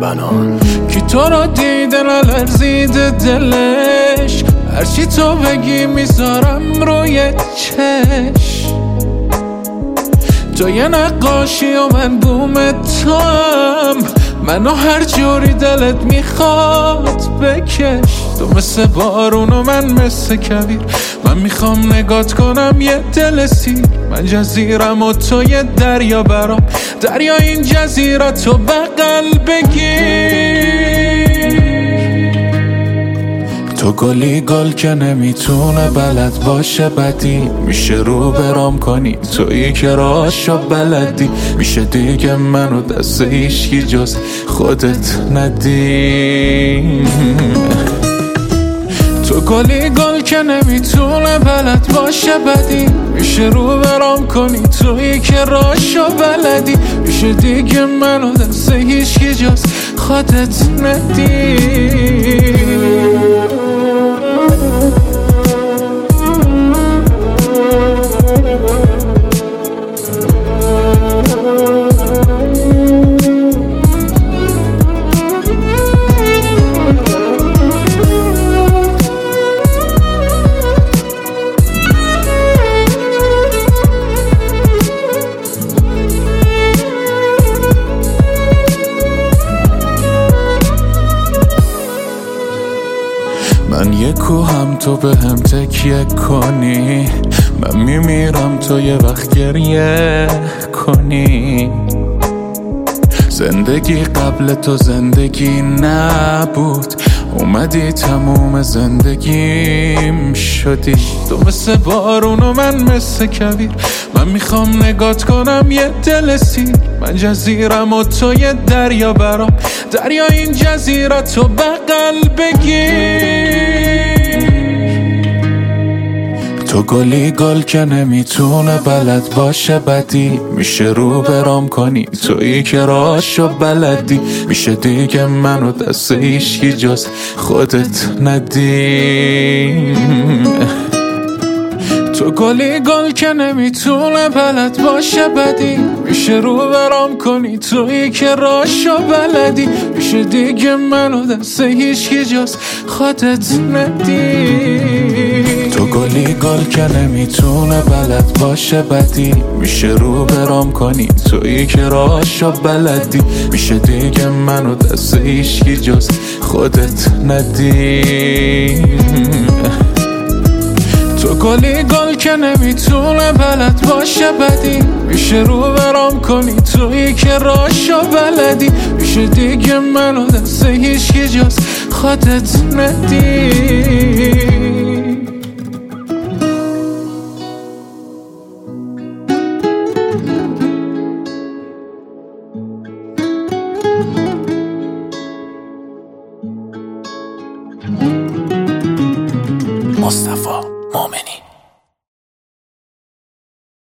بنان. کی تو رو دیده نلرزیده دلش، هرچی تو بگی میذارم روی چش. تو یه نقاشی و من بوم تو هم، منو هر جوری دلت میخواد بکش. تو مثل بارون و من مثل کویر، من میخوام نگات کنم یه دل سیر. من جزیرم و تو یه دریا برام، دریا این جزیره تو بغل بگیر. تو گلی گل که نمیتونه بلد باشه بدی، میشه رو برام کنی تویی که راشو بلدی. میشه دیگه منو دست هیچکی جز خودت ندی. تو گلی گل که نمیتونه بلد باشه بدی، میشه رو برام کنی تویی که راشو بلدی. میشه دیگه منو دست هیچکی جز خودت ندی. من یه کوهم تو به هم تکیه کنی، من میمیرم تو یه وقت گریه کنی. زندگی قبل تو زندگی نبود، اومدی تموم زندگیم شدی. تو مثل بارون و من مثل کویر، من میخوام نگات کنم یه دل سیر. من جزیرم و تو یه دریا برام، دریا این جزیره تو بغل بگیر. تو گلی گل که نمیتونه بلد باشه بدی، میشه رو برام کنی تویی که راشو بلدی. میشه دیگه منو دست هیچکی جز خودت ندی. تو گلی گل که نمیتونه بلد باشه بدی، میشه رو برام کنی تویی که راشو بلدی. میشه دیگه منو دست هیچکی جز خودت ندی. تو گلی گل که نمیتونه بلد باشه بدی، میشه رو برام کنی تویی که راشو بلدی. میشه دیگه منو دست هیچکی جز خودت ندی. تو گلی گل که نمیتونه بلد باشه بدی، میشه رو برام کنی تویی که راشو بلدی. میشه دیگه منو دست هیچکی جز خودت ندی. مصطفی مومنی.